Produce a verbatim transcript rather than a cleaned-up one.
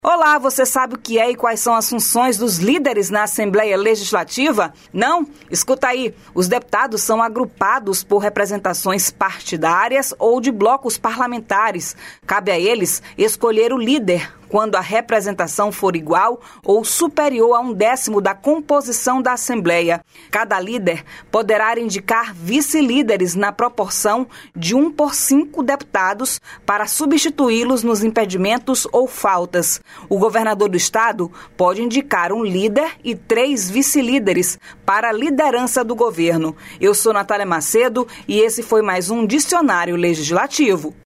Olá, você sabe o que é e quais são as funções dos líderes na Assembleia Legislativa? Não? Escuta aí, os deputados são agrupados por representações partidárias ou de blocos parlamentares. Cabe a eles escolher o líder quando a representação for igual ou superior a um décimo da composição da Assembleia. Cada líder poderá indicar vice-líderes na proporção de um por cinco deputados para substituí-los nos impedimentos ou faltas. O governador do estado pode indicar um líder e três vice-líderes para a liderança do governo. Eu sou Natália Macedo e esse foi mais um Dicionário Legislativo.